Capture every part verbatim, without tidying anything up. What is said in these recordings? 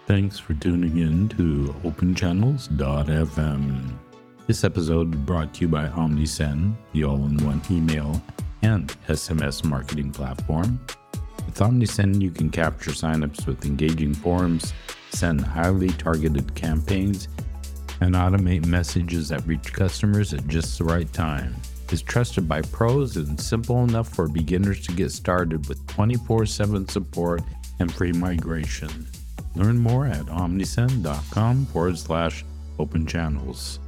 Thanks for tuning in to open channels dot f m. This episode brought to you by OmniSend, the all-in-one email and S M S marketing platform. With OmniSend, you can capture signups with engaging forums, send highly targeted campaigns, and automate messages that reach customers at just the right time. It's trusted by pros and simple enough for beginners to get started with twenty-four seven support and free migration. Learn more at omnisend.com forward slash open channels.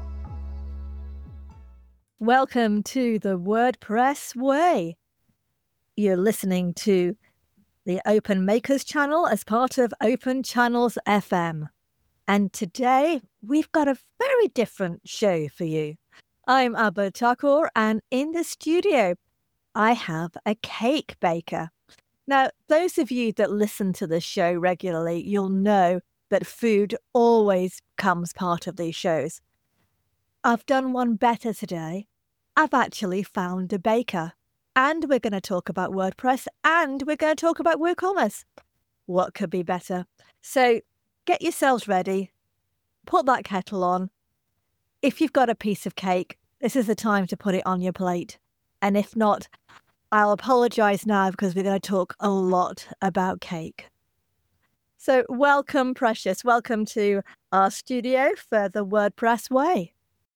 Welcome to the WordPress Way. You're listening to the Open Makers channel as part of Open Channels F M. And today we've got a very different show for you. I'm Abba Thakur, and in the studio I have a cake baker. Now, those of you that listen to this show regularly, you'll know that food always becomes part of these shows. I've done one better today. I've actually found a baker. And we're going to talk about WordPress, and we're going to talk about WooCommerce. What could be better? So get yourselves ready. Put that kettle on. If you've got a piece of cake, this is the time to put it on your plate. And if not, I'll apologise now because we're going to talk a lot about cake. So welcome, Precious. Welcome to our studio for the WordPress Way.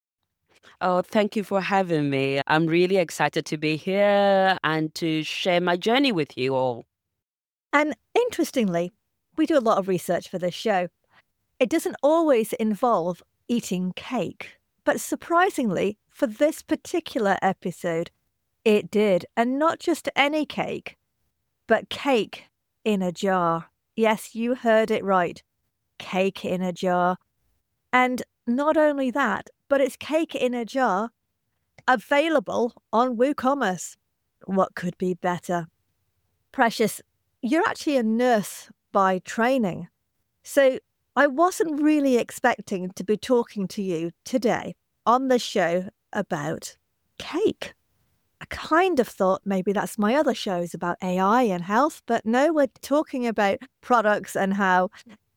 Oh, thank you for having me. I'm really excited to be here and to share my journey with you all. And interestingly, we do a lot of research for this show. It doesn't always involve eating cake, but surprisingly, for this particular episode, it did. And not just any cake, but cake in a jar. Yes, you heard it right. Cake in a jar. And not only that, but it's cake in a jar available on WooCommerce. What could be better? Precious, you're actually a nurse by training. So I wasn't really expecting to be talking to you today on the show about cake. I kind of thought maybe that's my other shows about A I and health, but no, we're talking about products and how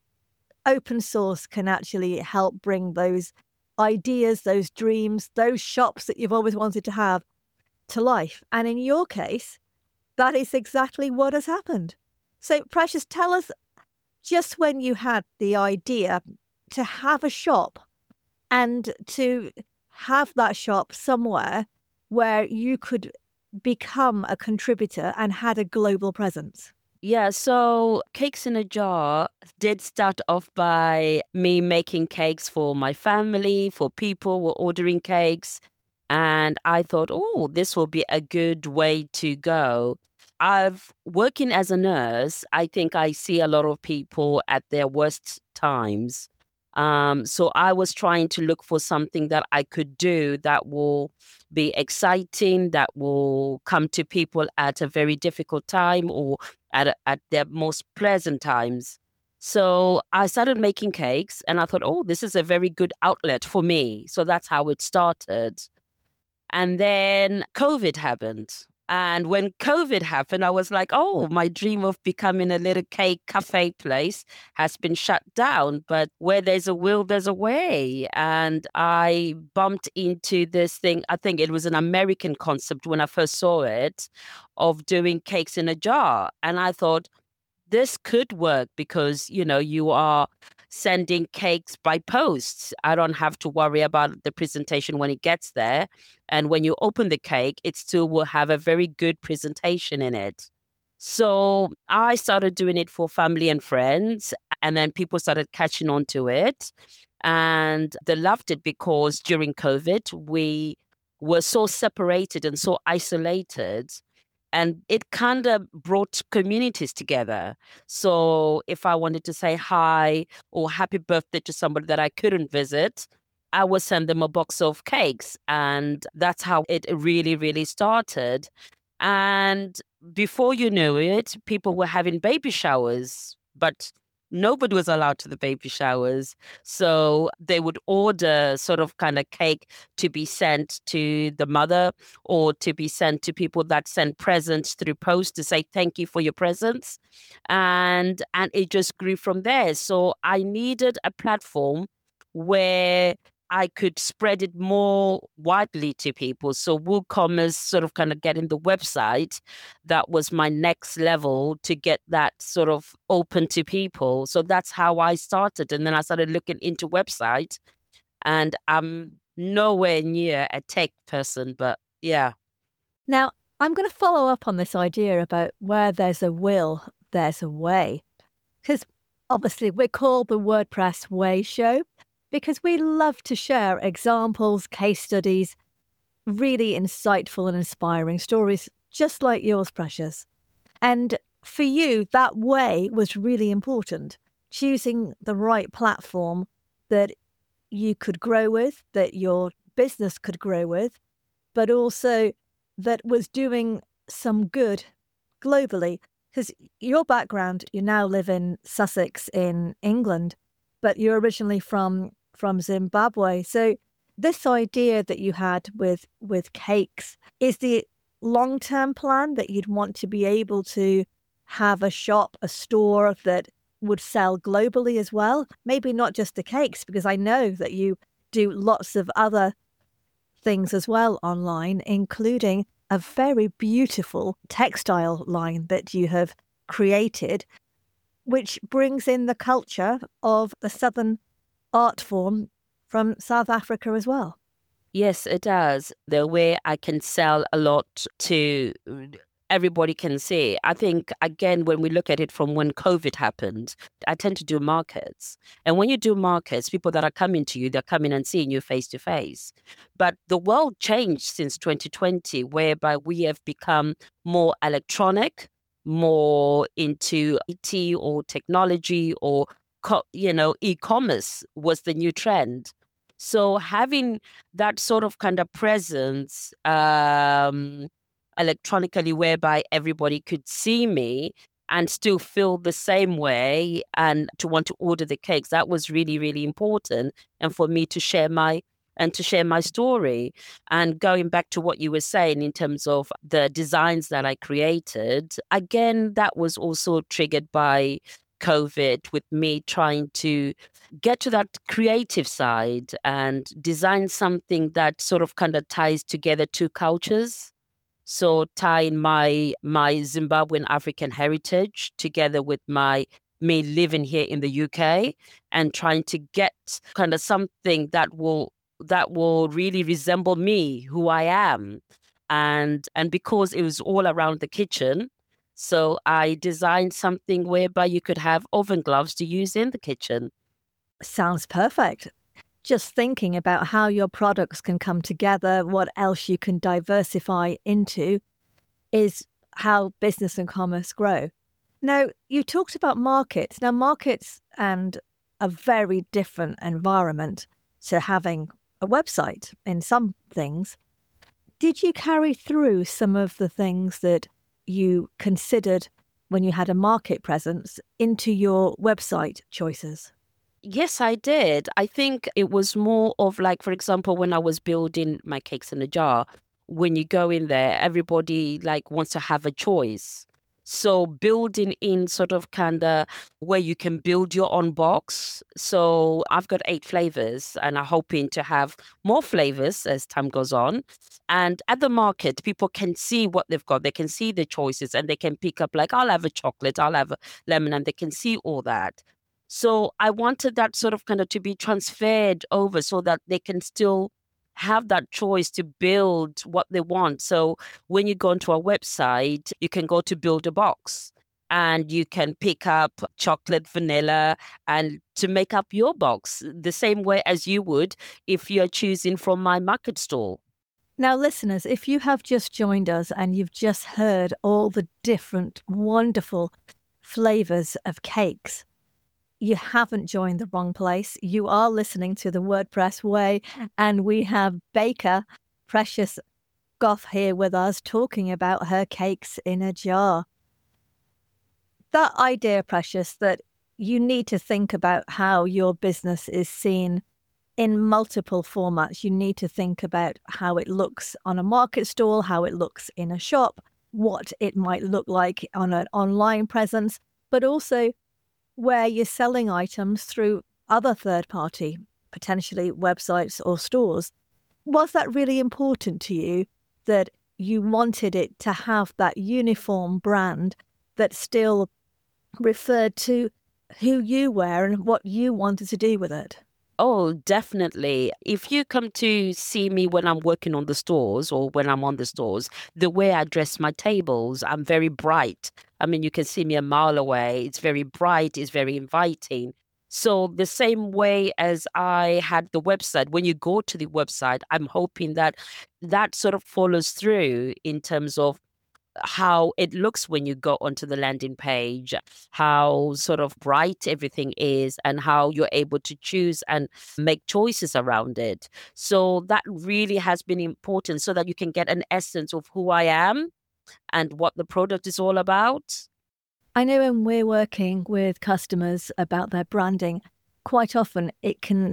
open source can actually help bring those ideas, those dreams, those shops that you've always wanted to have to life. And in your case, that is exactly what has happened. So, Precious, tell us just when you had the idea to have a shop and to have that shop somewhere where you could become a contributor and had a global presence. Yeah, so Cakes in a Jar did start off by me making cakes for my family, for people who were ordering cakes. And I thought, oh, this will be a good way to go. I've working as a nurse, I think I see a lot of people at their worst times. Um, so I was trying to look for something that I could do that will be exciting, that will come to people at a very difficult time or at a, at their most pleasant times. So I started making cakes and I thought, oh, this is a very good outlet for me. So that's how it started. And then COVID happened. And when COVID happened, I was like, oh, my dream of becoming a little cake cafe place has been shut down. But where there's a will, there's a way. And I bumped into this thing. I think it was an American concept when I first saw it, of doing cakes in a jar. And I thought, this could work because, you know, you are sending cakes by post. I don't have to worry about the presentation when it gets there. And when you open the cake, it still will have a very good presentation in it. So I started doing it for family and friends, and then people started catching on to it. And they loved it because during COVID, we were so separated and so isolated. And it kind of brought communities together. So if I wanted to say hi or happy birthday to somebody that I couldn't visit, I would send them a box of cakes. And that's how it really, really started. And before you knew it, people were having baby showers. But nobody was allowed to the baby showers. So they would order sort of kind of cake to be sent to the mother or to be sent to people that sent presents through post to say thank you for your presents. And and it just grew from there. So I needed a platform where I could spread it more widely to people. So WooCommerce sort of kind of getting the website, that was my next level to get that sort of open to people. So that's how I started. And then I started looking into websites, and I'm nowhere near a tech person, but yeah. Now, I'm going to follow up on this idea about where there's a will, there's a way. Because obviously we're called the WordPress Way Show, because we love to share examples, case studies, really insightful and inspiring stories, just like yours, Precious. And for you, that way was really important, choosing the right platform that you could grow with, that your business could grow with, but also that was doing some good globally. Because your background, you now live in Sussex in England, but you're originally from from Zimbabwe. So this idea that you had with with cakes, is the long-term plan that you'd want to be able to have a shop, a store that would sell globally as well? Maybe not just the cakes, because I know that you do lots of other things as well online, including a very beautiful textile line that you have created, which brings in the culture of the Southern art form from South Africa as well. Yes, it does. The way I can sell a lot to everybody can see. I think, again, when we look at it from when COVID happened, I tend to do markets. And when you do markets, people that are coming to you, they're coming and seeing you face to face. But the world changed since twenty twenty, whereby we have become more electronic, more into I T or technology, or you know, e-commerce was the new trend. So having that sort of kind of presence um, electronically, whereby everybody could see me and still feel the same way and to want to order the cakes, that was really, really important. And for me to share my and to share my story. And going back to what you were saying in terms of the designs that I created, again, that was also triggered by COVID, with me trying to get to that creative side and design something that sort of kind of ties together two cultures. So tying my my Zimbabwean African heritage together with my me living here in the U K, and trying to get kind of something that will that will really resemble me, who I am. And and because it was all around the kitchen, so I designed something whereby you could have oven gloves to use in the kitchen. Sounds perfect. Just thinking about how your products can come together, what else you can diversify into, is how business and commerce grow. Now, you talked about markets. Now, markets and a very different environment to having a website in some things. Did you carry through some of the things that you considered when you had a market presence into your website choices? Yes, I did. I think it was more of like, for example, when I was building my cakes in a jar, when you go in there, everybody like wants to have a choice. So building in sort of kind of where you can build your own box. So I've got eight flavors and I'm hoping to have more flavors as time goes on. And at the market, people can see what they've got. They can see the choices and they can pick up like, I'll have a chocolate, I'll have a lemon, and they can see all that. So I wanted that sort of kind of to be transferred over so that they can still have that choice to build what they want. So when you go onto our website, you can go to build a box and you can pick up chocolate, vanilla, and to make up your box the same way as you would if you're choosing from my market stall. Now, listeners, if you have just joined us and you've just heard all the different wonderful flavors of cakes, you haven't joined the wrong place. You are listening to the WordPress Way, and we have baker Precious Goff here with us talking about her cakes in a jar. That idea, Precious, that you need to think about how your business is seen in multiple formats. You need to think about how it looks on a market stall, how it looks in a shop, what it might look like on an online presence, but also where you're selling items through other third-party, potentially websites or stores. Was that really important to you, that you wanted it to have that uniform brand that still referred to who you were and what you wanted to do with it? Oh, definitely. If you come to see me when I'm working on the stores or when I'm on the stores, the way I dress my tables, I'm very bright. I mean, you can see me a mile away. It's very bright, it's very inviting. So the same way as I had the website, when you go to the website, I'm hoping that that sort of follows through in terms of how it looks when you go onto the landing page, how sort of bright everything is, and how you're able to choose and make choices around it. So that really has been important so that you can get an essence of who I am and what the product is all about. I know when we're working with customers about their branding, quite often it can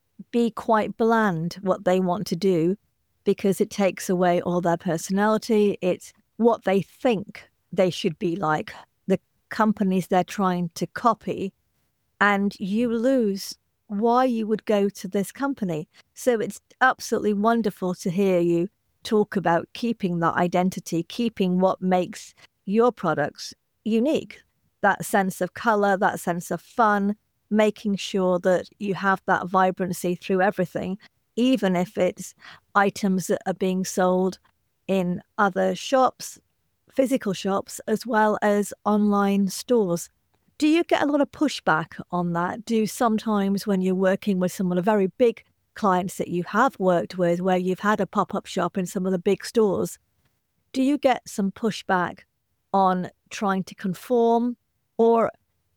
be quite bland what they want to do because it takes away all their personality. It's what they think they should be like, the companies they're trying to copy, and you lose why you would go to this company. So it's absolutely wonderful to hear you talk about keeping that identity, keeping what makes your products unique, that sense of colour, that sense of fun, making sure that you have that vibrancy through everything, even if it's items that are being sold in other shops, physical shops, as well as online stores. Do you get a lot of pushback on that? Do sometimes when you're working with some of the very big clients that you have worked with, where you've had a pop-up shop in some of the big stores, do you get some pushback on trying to conform? Or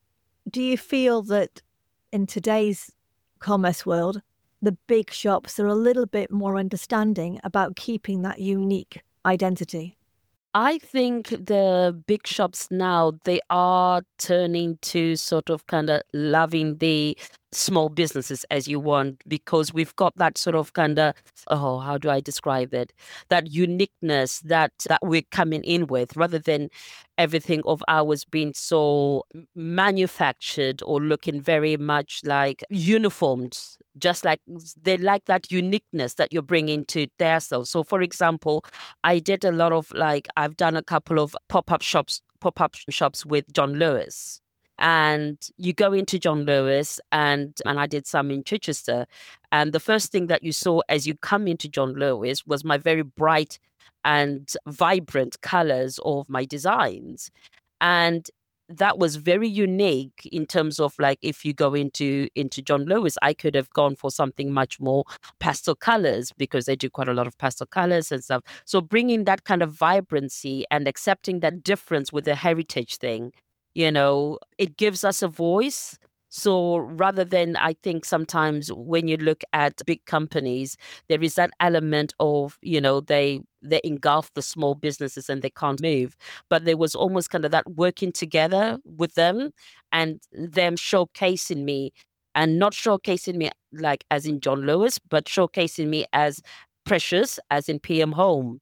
do you feel that in today's commerce world, the big shops are a little bit more understanding about keeping that unique identity? I think the big shops now, they are turning to sort of kind of loving the small businesses as you want, because we've got that sort of kind of, oh, how do I describe it? That uniqueness that, that we're coming in with, rather than everything of ours being so manufactured or looking very much like uniformed. Just like they like that uniqueness that you're bringing to their stuff. So, for example, I did a lot of like, I've done a couple of pop-up shops, pop-up shops with John Lewis. And you go into John Lewis, and, and I did some in Chichester. And the first thing that you saw as you come into John Lewis was my very bright and vibrant colors of my designs. And that was very unique in terms of like, if you go into into John Lewis, I could have gone for something much more pastel colors because they do quite a lot of pastel colors and stuff. So bringing that kind of vibrancy and accepting that difference with the heritage thing, you know, it gives us a voice. So rather than, I think sometimes when you look at big companies, there is that element of, you know, they they engulf the small businesses and they can't move. But there was almost kind of that working together with them and them showcasing me, and not showcasing me like as in John Lewis, but showcasing me as Precious, as in P M Home.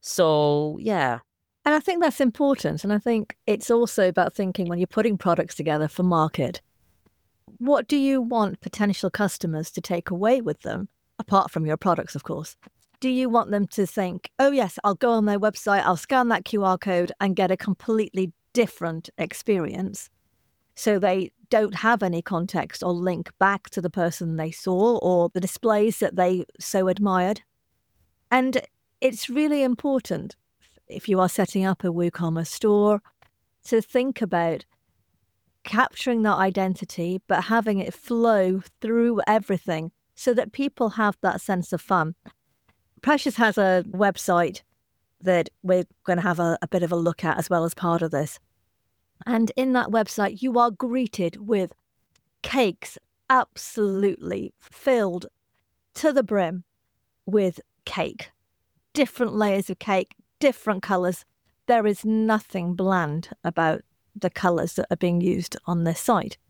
So, yeah. And I think that's important. And I think it's also about thinking when you're putting products together for market, what do you want potential customers to take away with them, apart from your products, of course? Do you want them to think, oh, yes, I'll go on their website, I'll scan that Q R code and get a completely different experience, so they don't have any context or link back to the person they saw or the displays that they so admired? And it's really important, if you are setting up a WooCommerce store, to think about capturing that identity, but having it flow through everything so that people have that sense of fun. Precious has a website that we're going to have a, a bit of a look at as well as part of this. And in that website, you are greeted with cakes absolutely filled to the brim with cake. Different layers of cake, different colours. There is nothing bland about the colours that are being used on this site.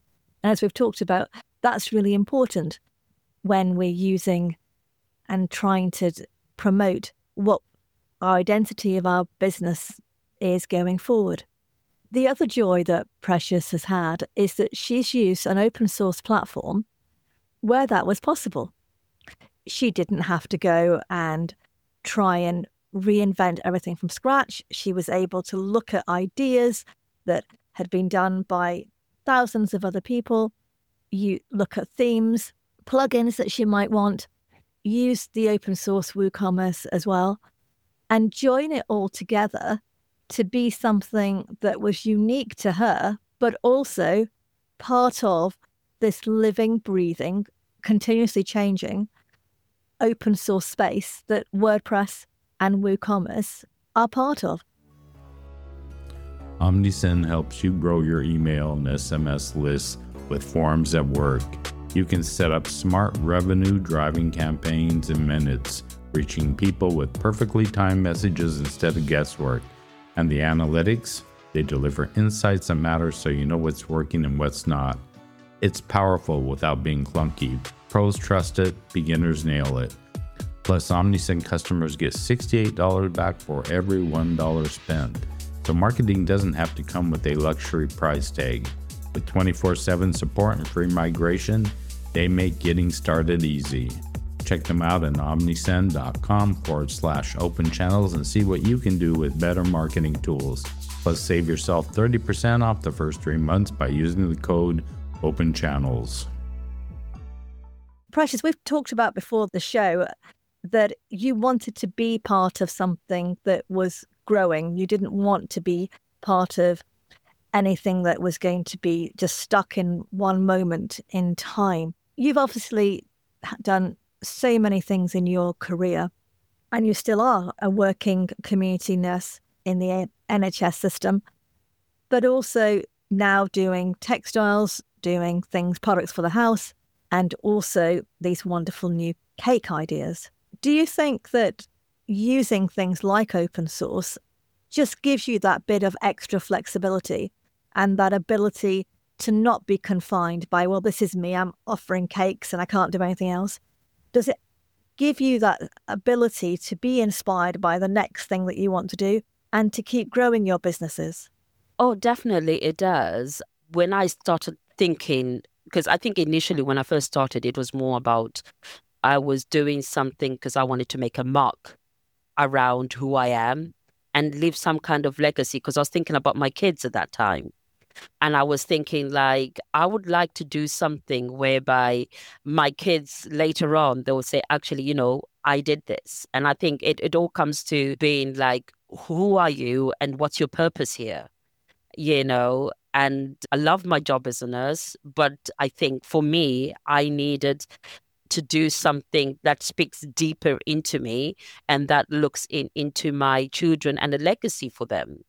And as we've talked about, that's really important when we're using and trying to promote what our identity of our business is going forward. The other joy that Precious has had is that she's used an open source platform where that was possible. She didn't have to go and try and reinvent everything from scratch. She was able to look at ideas that had been done by thousands of other people. You look at themes, plugins that she might want, use the open source WooCommerce as well, and join it all together to be something that was unique to her, but also part of this living, breathing, continuously changing open source space that WordPress and WooCommerce are part of. OmniSend helps you grow your email and S M S lists with forms that work. You can set up smart revenue-driving campaigns in minutes, reaching people with perfectly timed messages instead of guesswork. And the analytics, they deliver insights that matter so you know what's working and what's not. It's powerful without being clunky. Pros trust it, beginners nail it. Plus, OmniSend customers get sixty-eight dollars back for every one dollar spent. So marketing doesn't have to come with a luxury price tag. With twenty-four seven support and free migration, they make getting started easy. Check them out at omnisend.com forward slash open channels and see what you can do with better marketing tools. Plus, save yourself thirty percent off the first three months by using the code open channels. Precious, we've talked about before the show that you wanted to be part of something that was growing. You didn't want to be part of anything that was going to be just stuck in one moment in time. You've obviously done so many things in your career, and you still are a working community nurse in the N H S system, but also now doing textiles, doing things, products for the house, and also these wonderful new cake ideas. Do you think that using things like open source just gives you that bit of extra flexibility and that ability to not be confined by, well, this is me, I'm offering cakes and I can't do anything else? Does it give you that ability to be inspired by the next thing that you want to do and to keep growing your businesses? Oh, definitely it does. When I started thinking, because I think initially when I first started, it was more about I was doing something because I wanted to make a mark around who I am and leave some kind of legacy, because I was thinking about my kids at that time. And I was thinking, like, I would like to do something whereby my kids later on, they will say, actually, you know, I did this. And I think it, it all comes to being like, who are you and what's your purpose here? You know, and I love my job as a nurse, but I think for me, I needed to do something that speaks deeper into me and that looks in into my children and a legacy for them.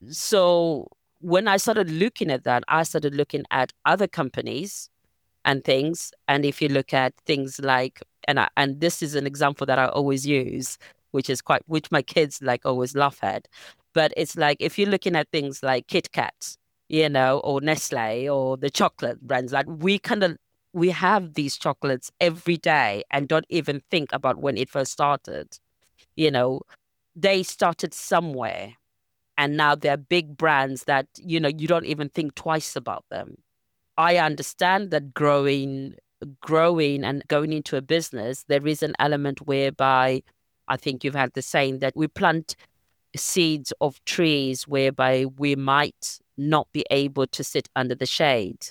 So when I started looking at that, I started looking at other companies and things. And if you look at things like, and I, and this is an example that I always use, which is quite, which my kids like always laugh at. But it's like, if you're looking at things like Kit Kat, you know, or Nestle or the chocolate brands, like we kind of, we have these chocolates every day and don't even think about when it first started. You know, they started somewhere. And now they're big brands that, you know, you don't even think twice about them. I understand that growing, growing and going into a business, there is an element whereby I think you've had the saying that we plant seeds of trees whereby we might not be able to sit under the shade.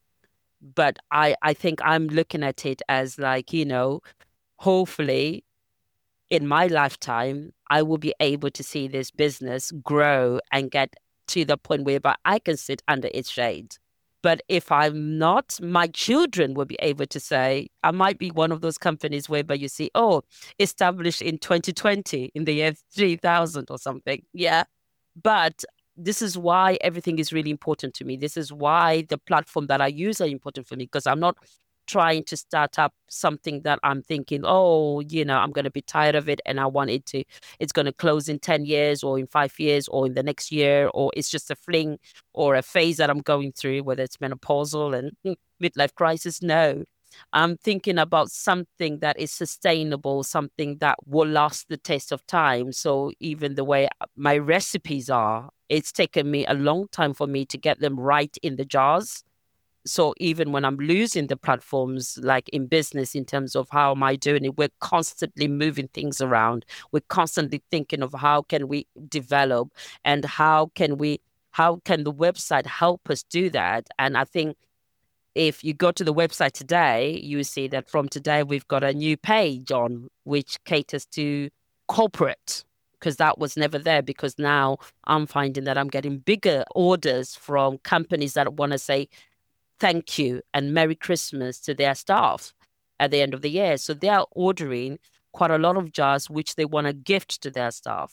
But I, I think I'm looking at it as like, you know, hopefully in my lifetime, I will be able to see this business grow and get to the point whereby I can sit under its shade. But if I'm not, my children will be able to say, I might be one of those companies whereby you see, oh, established in twenty twenty, in the year three thousand or something. Yeah. But this is why everything is really important to me. This is why the platform that I use are important for me, because I'm not trying to start up something that I'm thinking, oh, you know, I'm going to be tired of it and I want it to, it's going to close in ten years or in five years or in the next year, or it's just a fling or a phase that I'm going through, whether it's menopausal and midlife crisis. No, I'm thinking about something that is sustainable, something that will last the test of time. So even the way my recipes are, it's taken me a long time for me to get them right in the jars. So even when I'm losing the platforms, like in business, in terms of how am I doing it, we're constantly moving things around. We're constantly thinking of how can we develop and how can we, how can the website help us do that? And I think if you go to the website today, you see that from today, we've got a new page on which caters to corporate, because that was never there, because now I'm finding that I'm getting bigger orders from companies that want to say, thank you and Merry Christmas to their staff at the end of the year. So they are ordering quite a lot of jars, which they want to gift to their staff.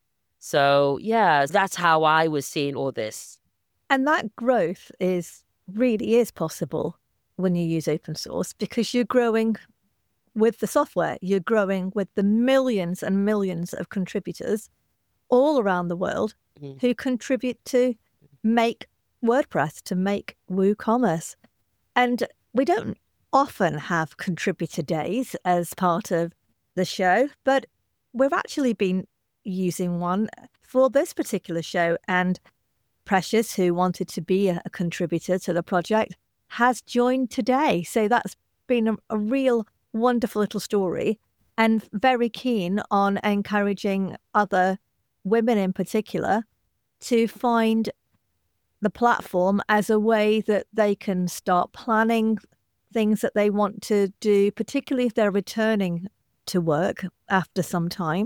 So yeah, that's how I was seeing all this. And that growth is really is possible when you use open source, because you're growing with the software, you're growing with the millions and millions of contributors all around the world mm. who contribute to make WordPress, to make WooCommerce. And we don't often have contributor days as part of the show, but we've actually been using one for this particular show. And Precious, who wanted to be a contributor to the project, has joined today. So that's been a, a real wonderful little story, and very keen on encouraging other women in particular to find the platform as a way that they can start planning things that they want to do, particularly if they're returning to work after some time,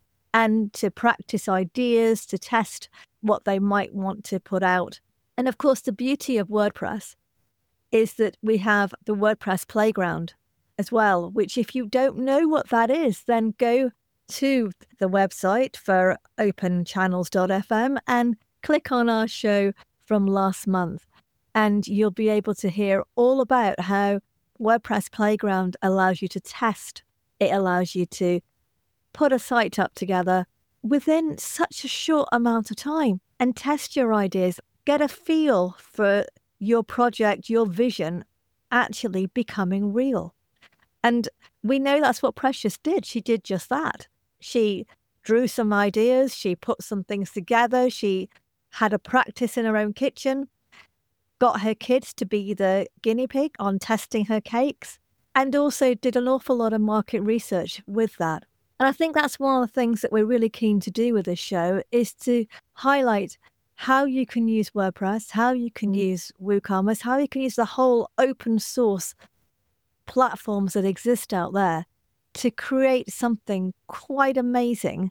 and to practice ideas, to test what they might want to put out. And of course, the beauty of WordPress is that we have the WordPress Playground as well, which if you don't know what that is, then go to the website for open channels dot f m and click on our show from last month, and you'll be able to hear all about how WordPress Playground allows you to test. It allows you to put a site up together within such a short amount of time and test your ideas, get a feel for your project, your vision actually becoming real. And we know that's what Precious did. She did just that. She drew some ideas, she put some things together, she had a practice in her own kitchen, got her kids to be the guinea pig on testing her cakes, and also did an awful lot of market research with that. And I think that's one of the things that we're really keen to do with this show, is to highlight how you can use WordPress, how you can use WooCommerce, how you can use the whole open source platforms that exist out there to create something quite amazing,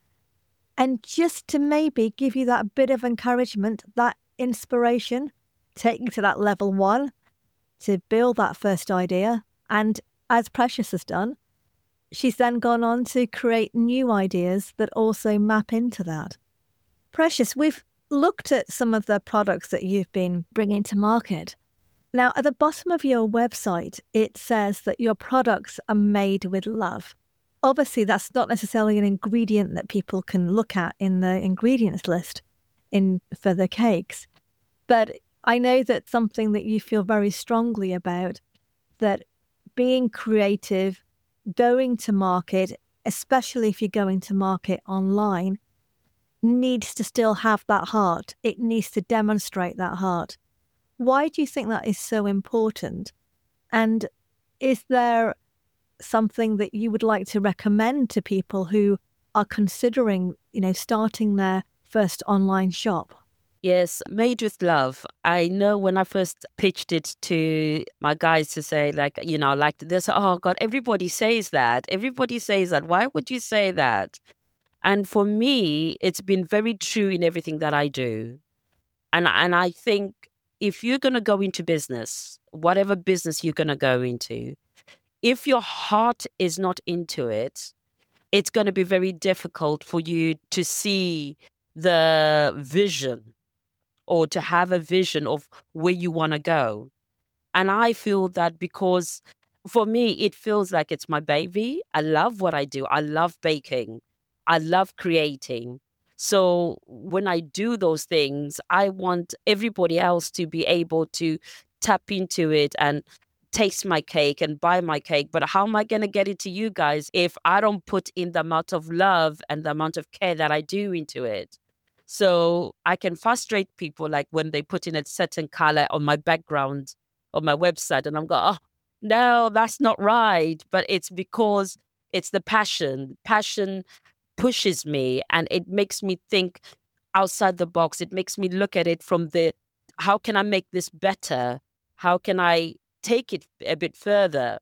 and just to maybe give you that bit of encouragement, that inspiration, take you to that level one to build that first idea. And as Precious has done, she's then gone on to create new ideas that also map into that. Precious, we've looked at some of the products that you've been bringing to market. Now, at the bottom of your website, it says that your products are made with love. Obviously, that's not necessarily an ingredient that people can look at in the ingredients list in for the cakes. But I know that's something that you feel very strongly about, that being creative, going to market, especially if you're going to market online, needs to still have that heart. It needs to demonstrate that heart. Why do you think that is so important? And is there something that you would like to recommend to people who are considering, you know, starting their first online shop? Yes, made with love. I know when I first pitched it to my guys to say, like, you know, like this, oh God, everybody says that. Everybody says that. Why would you say that? And for me, it's been very true in everything that I do. And and I think if you're going to go into business, whatever business you're going to go into, if your heart is not into it, it's going to be very difficult for you to see the vision or to have a vision of where you want to go. And I feel that because for me, it feels like it's my baby. I love what I do. I love baking. I love creating. So when I do those things, I want everybody else to be able to tap into it and taste my cake and buy my cake. But how am I going to get it to you guys if I don't put in the amount of love and the amount of care that I do into it? So I can frustrate people like when they put in a certain color on my background on my website and I'm going, oh, no, that's not right. But it's because it's the passion. Passion pushes me and it makes me think outside the box. It makes me look at it from the, how can I make this better? How can I take it a bit further?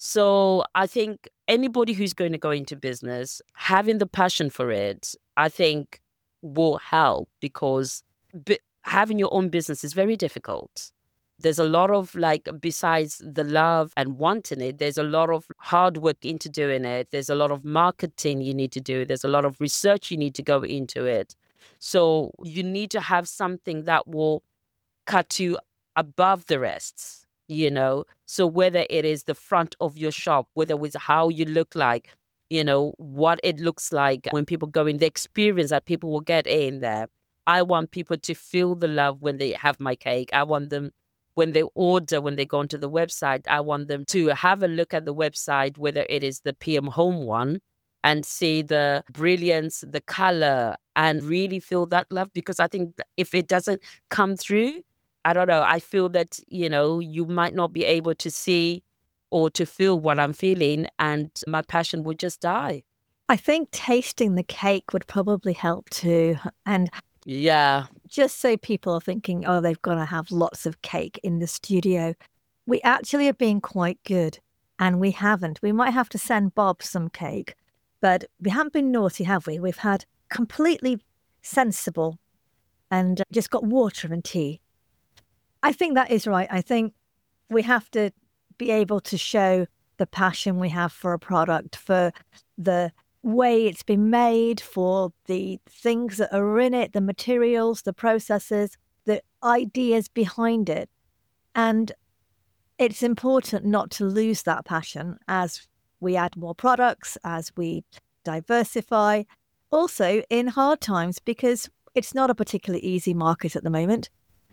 So I think anybody who's going to go into business, having the passion for it, I think will help, because b- having your own business is very difficult. There's a lot of, like, besides the love and wanting it, there's a lot of hard work into doing it. There's a lot of marketing you need to do. There's a lot of research you need to go into it. So you need to have something that will cut you above the rest, you know? So whether it is the front of your shop, whether it's how you look like, you know, what it looks like when people go in, the experience that people will get in there. I want people to feel the love when they have my cake. I want them, when they order, when they go onto the website, I want them to have a look at the website, whether it is the P M Home one, and see the brilliance, the color, and really feel that love. Because I think if it doesn't come through, I don't know, I feel that, you know, you might not be able to see or to feel what I'm feeling, and my passion would just die. I think tasting the cake would probably help too. And yeah, just so people are thinking, oh, they've got to have lots of cake in the studio, we actually are being quite good, and we haven't. We might have to send Bob some cake, but we haven't been naughty, have we? We've had completely sensible and just got water and tea. I think that is right. I think we have to be able to show the passion we have for a product, for the way it's been made, for the things that are in it, the materials, the processes, the ideas behind it. And it's important not to lose that passion as we add more products, as we diversify. Also in hard times, because it's not a particularly easy market at the moment.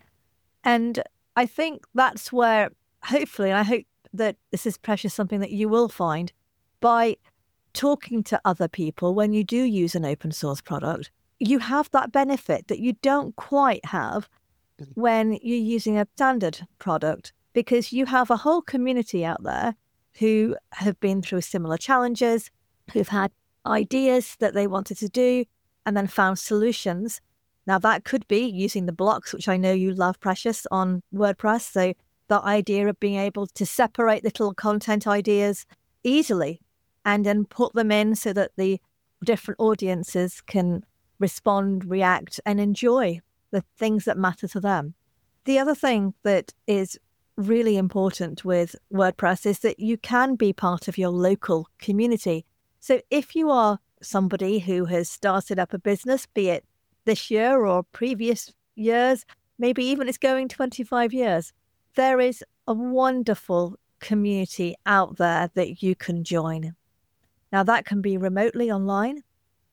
And I think that's where, hopefully, and I hope that this is, Precious, something that you will find by talking to other people when you do use an open source product, you have that benefit that you don't quite have when you're using a standard product, because you have a whole community out there who have been through similar challenges, who've had ideas that they wanted to do and then found solutions. Now, that could be using the blocks, which I know you love, Precious, on WordPress. So the idea of being able to separate little content ideas easily and then put them in so that the different audiences can respond, react, and enjoy the things that matter to them. The other thing that is really important with WordPress is that you can be part of your local community. So if you are somebody who has started up a business, be it this year or previous years, maybe even it's going twenty-five years, there is a wonderful community out there that you can join. Now, that can be remotely online,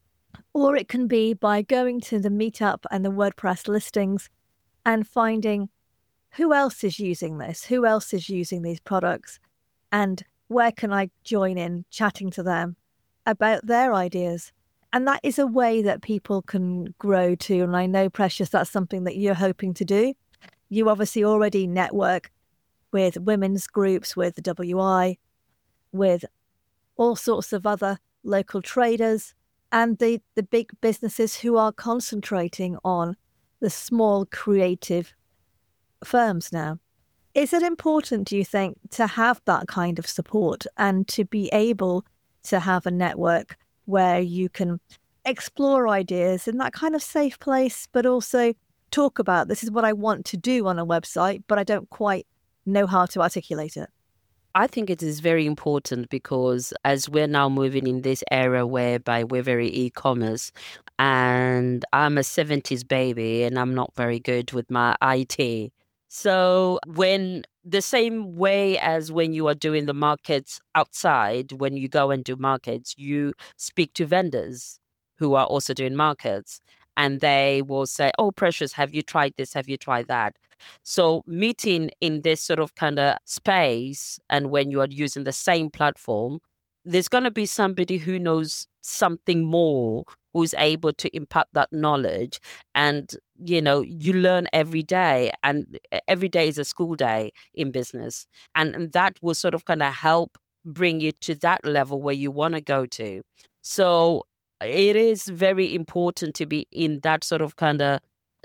or it can be by going to the Meetup and the WordPress listings and finding who else is using this, who else is using these products, and where can I join in chatting to them about their ideas. And that is a way that people can grow too. And I know, Precious, that's something that you're hoping to do. You obviously already network with women's groups, with the W I, with all sorts of other local traders and the, the big businesses who are concentrating on the small creative firms now. Is it important, do you think, to have that kind of support and to be able to have a network where you can explore ideas in that kind of safe place, but also talk about, this is what I want to do on a website, but I don't quite know how to articulate it? I think it is very important, because as we're now moving in this era whereby we're very e-commerce, and I'm a seventies baby and I'm not very good with my I T. So when the same way as when you are doing the markets outside, when you go and do markets, you speak to vendors who are also doing markets, and they will say, "Oh, Precious, have you tried this? Have you tried that?" So meeting in this sort of kind of space, and when you are using the same platform, there's going to be somebody who knows something more, who's able to impart that knowledge. And you know, you learn every day, and every day is a school day in business. And, and that will sort of kind of help bring you to that level where you want to go to. So it is very important to be in that sort of kind of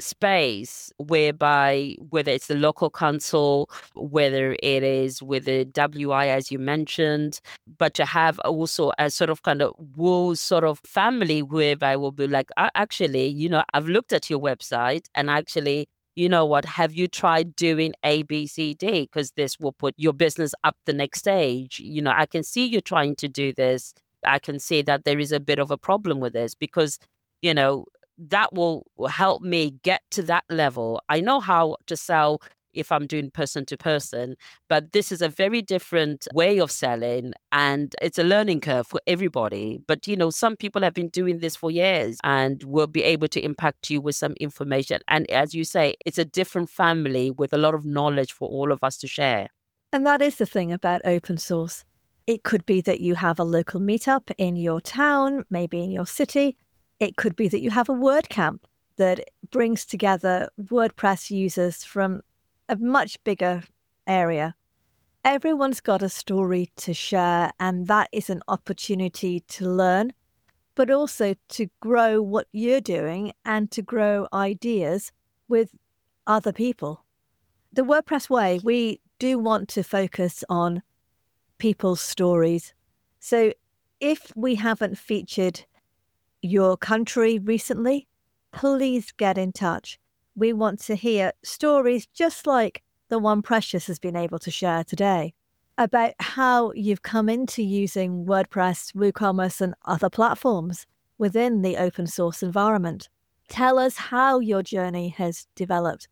space whereby, whether it's the local council, whether it is with the W I, as you mentioned, but to have also a sort of kind of wool sort of family whereby will be like, "Ah, actually, you know, I've looked at your website, and actually, you know what, have you tried doing A, B, C, D? Because this will put your business up the next stage. You know, I can see you trying to do this. I can see that there is a bit of a problem with this because, you know, that will will help me get to that level. I know how to sell if I'm doing person to person, but this is a very different way of selling, and it's a learning curve for everybody. But, you know, some people have been doing this for years and will be able to impact you with some information. And as you say, it's a different family with a lot of knowledge for all of us to share. And that is the thing about open source. It could be that you have a local meetup in your town, maybe in your city. It could be that you have a WordCamp that brings together WordPress users from a much bigger area. Everyone's got a story to share, and that is an opportunity to learn, but also to grow what you're doing and to grow ideas with other people. The WordPress way, we do want to focus on people's stories. So if we haven't featured your country recently, please get in touch. We want to hear stories just like the one Precious has been able to share today about how you've come into using WordPress, WooCommerce, and other platforms within the open source environment. Tell us how your journey has developed.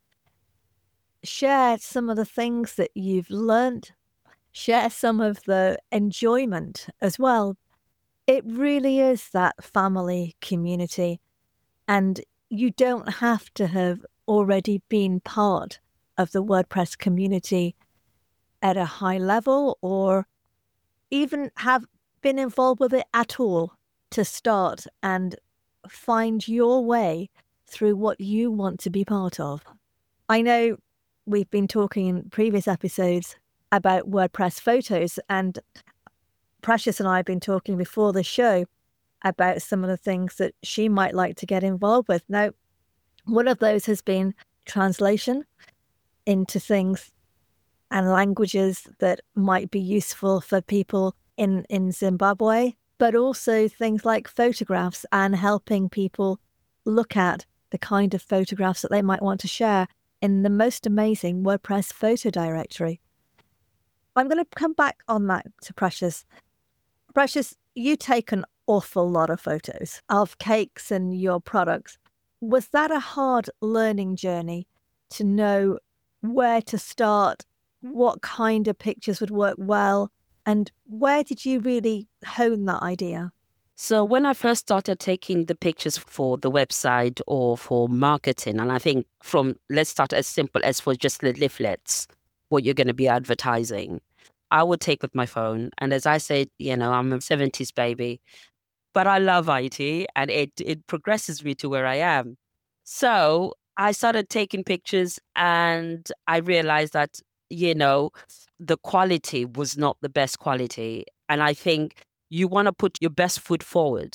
Share some of the things that you've learned. Share some of the enjoyment as well. It really is that family community, and you don't have to have already been part of the WordPress community at a high level or even have been involved with it at all to start and find your way through what you want to be part of. I know we've been talking in previous episodes about WordPress photos, and Precious and I have been talking before the show about some of the things that she might like to get involved with. Now, one of those has been translation into things and languages that might be useful for people in, in Zimbabwe, but also things like photographs and helping people look at the kind of photographs that they might want to share in the most amazing WordPress photo directory. I'm going to come back on that to Precious. Precious, you take an awful lot of photos of cakes and your products. Was that a hard learning journey to know where to start, what kind of pictures would work well, and where did you really hone that idea? So when I first started taking the pictures for the website or for marketing, and I think from, let's start as simple as for just the leaflets, what you're going to be advertising, I would take with my phone. And as I said, you know, I'm a seventies baby, but I love I T, and it, it progresses me to where I am. So I started taking pictures, and I realized that, you know, the quality was not the best quality. And I think you want to put your best foot forward,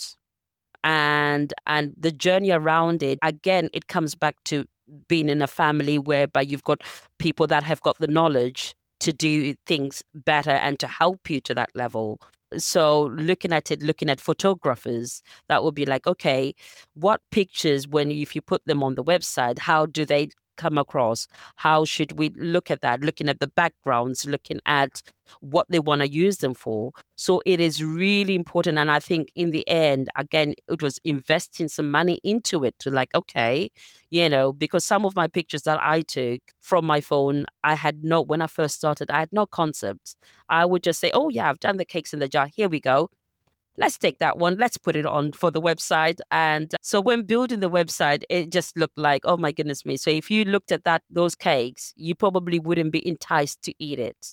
and and the journey around it, again, it comes back to being in a family whereby you've got people that have got the knowledge to do things better and to help you to that level. So looking at it, looking at photographers, that would be like, okay, what pictures, when if you put them on the website, how do they come across? How should we look at that? Looking at the backgrounds, looking at what they want to use them for. So it is really important. And I think in the end, again, it was investing some money into it to like, okay, you know, because some of my pictures that I took from my phone, I had no, when I first started, I had no concepts. I would just say, oh yeah, I've done the cakes in the jar. Here we go. Let's take that one. Let's put it on for the website. And so when building the website, it just looked like, oh my goodness me. So if you looked at that, those cakes, you probably wouldn't be enticed to eat it.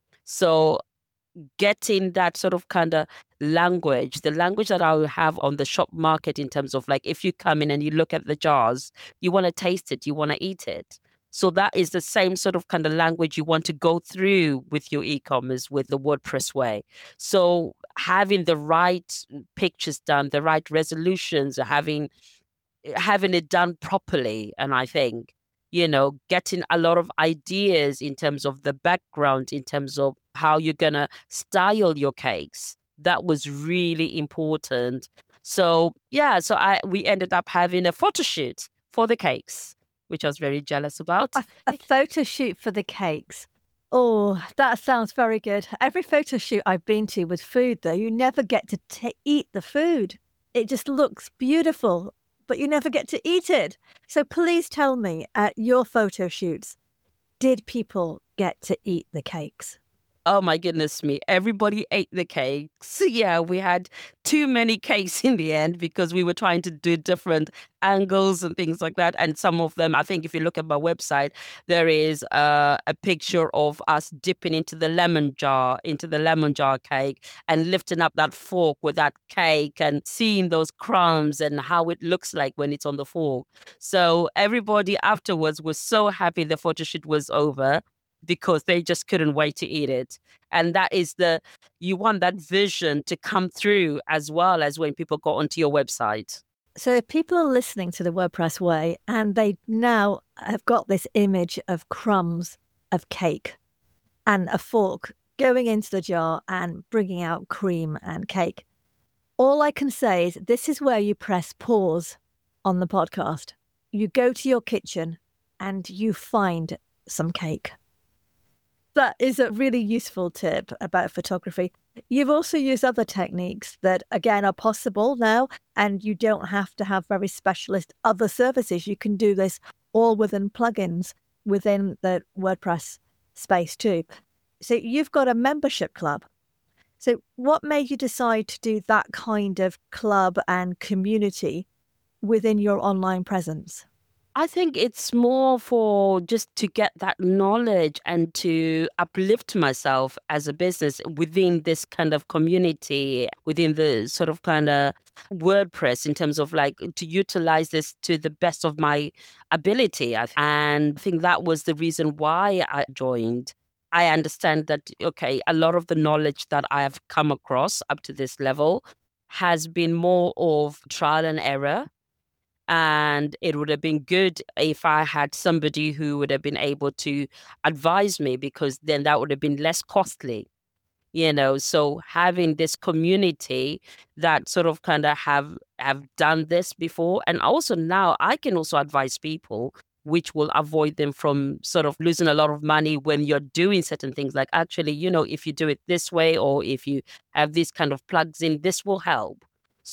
So getting that sort of kind of language, the language that I will have on the shop market in terms of like, if you come in and you look at the jars, you want to taste it, you want to eat it. So that is the same sort of kind of language you want to go through with your e-commerce with the WordPress way. So having the right pictures done, the right resolutions, having having it done properly, and I think, you know, getting a lot of ideas in terms of the background, in terms of how you're going to style your cakes. That was really important. So, yeah, so I we ended up having a photo shoot for the cakes, which I was very jealous about. A, a photo shoot for the cakes. Oh, that sounds very good. Every photo shoot I've been to with food, though, you never get to t- eat the food. It just looks beautiful, but you never get to eat it. So please tell me, at your photo shoots, did people get to eat the cakes? Oh my goodness me. Everybody ate the cakes. Yeah, we had too many cakes in the end because we were trying to do different angles and things like that. And some of them, I think if you look at my website, there is uh, a picture of us dipping into the lemon jar, into the lemon jar cake and lifting up that fork with that cake and seeing those crumbs and how it looks like when it's on the fork. So everybody afterwards was so happy the photo shoot was over, because they just couldn't wait to eat it. And that is the, you want that vision to come through as well as when people go onto your website. So if people are listening to the WordPress way and they now have got this image of crumbs of cake and a fork going into the jar and bringing out cream and cake, all I can say is this is where you press pause on the podcast. You go to your kitchen and you find some cake. That is a really useful tip about photography. You've also used other techniques that, again, are possible now, and you don't have to have very specialist other services. You can do this all within plugins within the WordPress space too. So you've got a membership club. So what made you decide to do that kind of club and community within your online presence? I think it's more for just to get that knowledge and to uplift myself as a business within this kind of community, within the sort of kind of WordPress, in terms of like to utilize this to the best of my ability. And I think that was the reason why I joined. I understand that, okay, a lot of the knowledge that I have come across up to this level has been more of trial and error. And it would have been good if I had somebody who would have been able to advise me, because then that would have been less costly, you know. So having this community that sort of kind of have have done this before, and also now I can also advise people, which will avoid them from sort of losing a lot of money when you're doing certain things. Like, actually, you know, if you do it this way, or if you have these kind of plugs in, this will help.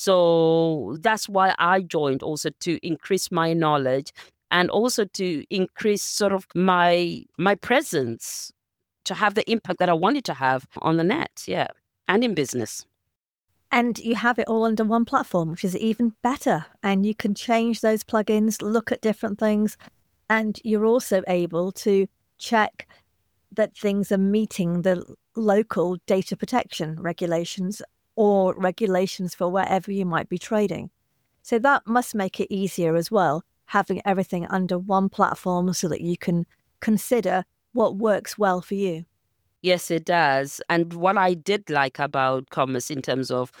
So that's why I joined, also to increase my knowledge and also to increase sort of my my presence, to have the impact that I wanted to have on the net, yeah, and in business. And you have it all under one platform, which is even better. And you can change those plugins, look at different things, and you're also able to check that things are meeting the local data protection regulations or regulations for wherever you might be trading. So that must make it easier as well, having everything under one platform so that you can consider what works well for you. Yes, it does. And what I did like about commerce in terms of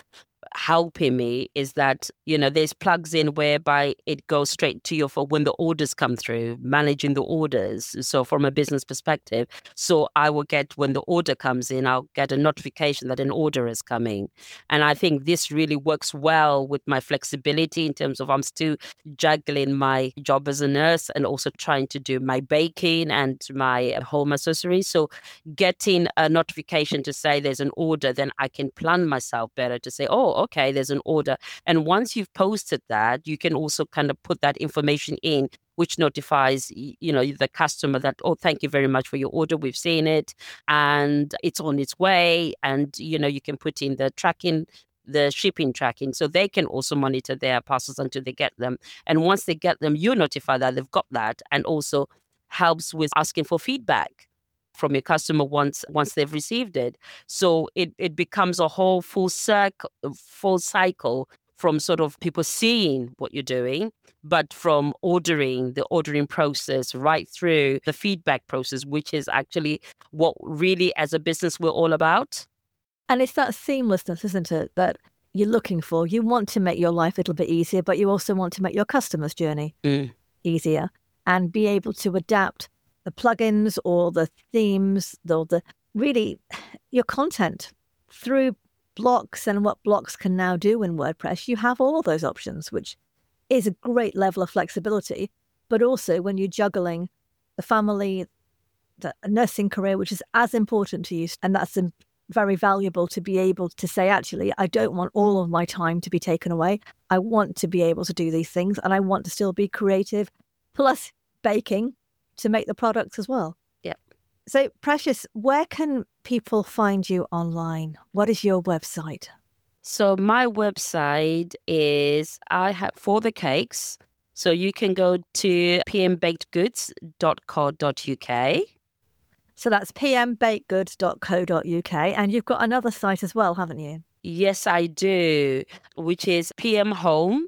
helping me is that, you know, there's plugs in whereby it goes straight to your phone when the orders come through, managing the orders. So from a business perspective, so I will get, when the order comes in, I'll get a notification that an order is coming. And I think this really works well with my flexibility in terms of I'm still juggling my job as a nurse and also trying to do my baking and my home accessories. So getting a notification to say there's an order, then I can plan myself better to say, oh, okay, there's an order. And once you've posted that, you can also kind of put that information in, which notifies, you know, the customer that, oh, thank you very much for your order. We've seen it and it's on its way. And, you know, you can put in the tracking, the shipping tracking, so they can also monitor their parcels until they get them. And once they get them, you notify that they've got that, and also helps with asking for feedback from your customer once once they've received it. So it, it becomes a whole full circle, full cycle from sort of people seeing what you're doing, but from ordering, the ordering process right through the feedback process, which is actually what really as a business we're all about. And it's that seamlessness, isn't it, that you're looking for. You want to make your life a little bit easier, but you also want to make your customer's journey mm. easier and be able to adapt the plugins or the themes, or the really your content through blocks and what blocks can now do in WordPress. You have all of those options, which is a great level of flexibility. But also when you're juggling the family, the nursing career, which is as important to you, and that's very valuable to be able to say, actually, I don't want all of my time to be taken away. I want to be able to do these things, and I want to still be creative, plus baking to make the products as well. Yeah. So, Precious, where can people find you online? What is your website? So my website is, I have for the cakes. So you can go to p m baked goods dot co dot u k. So that's p m baked goods dot co dot u k. And you've got another site as well, haven't you? Yes, I do, which is p m home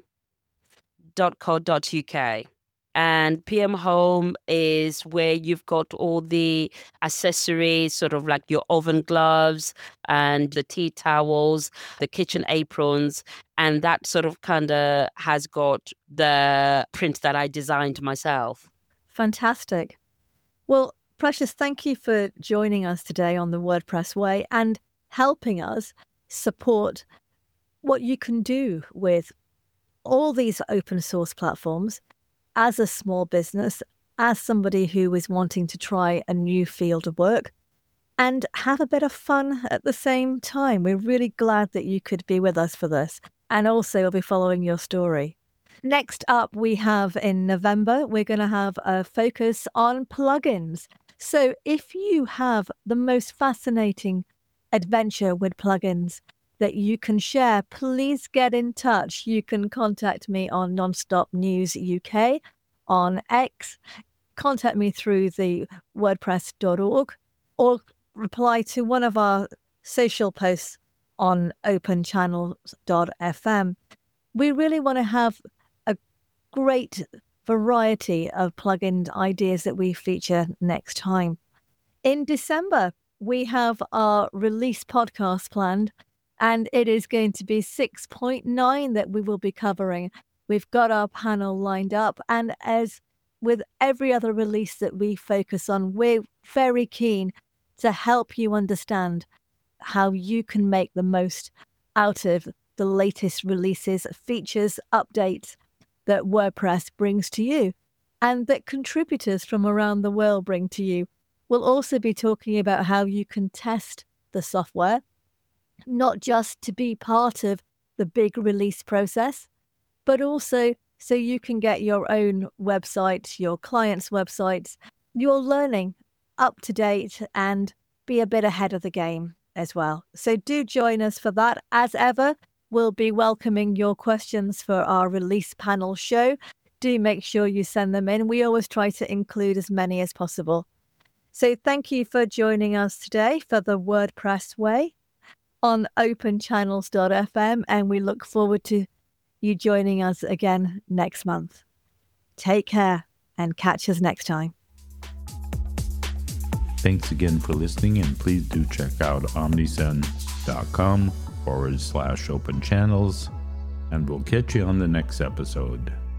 dot co dot u k. And P M Home is where you've got all the accessories, sort of like your oven gloves and the tea towels, the kitchen aprons. And that sort of kind of has got the print that I designed myself. Fantastic. Well, Precious, thank you for joining us today on The WordPress Way and helping us support what you can do with all these open source platforms as a small business, as somebody who is wanting to try a new field of work and have a bit of fun at the same time. We're really glad that you could be with us for this, and also we'll be following your story. Next up, we have in November, we're going to have a focus on plugins. So if you have the most fascinating adventure with plugins that you can share, please get in touch. You can contact me on Nonstop News U K on X, contact me through the wordpress dot org, or reply to one of our social posts on open channels dot f m. We really want to have a great variety of plugin ideas that we feature next time. In December, we have our release podcast planned, and it is going to be six point nine that we will be covering. We've got our panel lined up, and as with every other release that we focus on, we're very keen to help you understand how you can make the most out of the latest releases, features, updates that WordPress brings to you and that contributors from around the world bring to you. We'll also be talking about how you can test the software, not just to be part of the big release process, but also so you can get your own website, your clients' websites, your learning up to date and be a bit ahead of the game as well. So do join us for that. As ever, we'll be welcoming your questions for our release panel show. Do make sure you send them in. We always try to include as many as possible. So thank you for joining us today for the WordPress Way on open channels dot f m, and we look forward to you joining us again next month. Take care and catch us next time. Thanks again for listening, and please do check out omnicen dot com forward slash open channels, and we'll catch you on the next episode.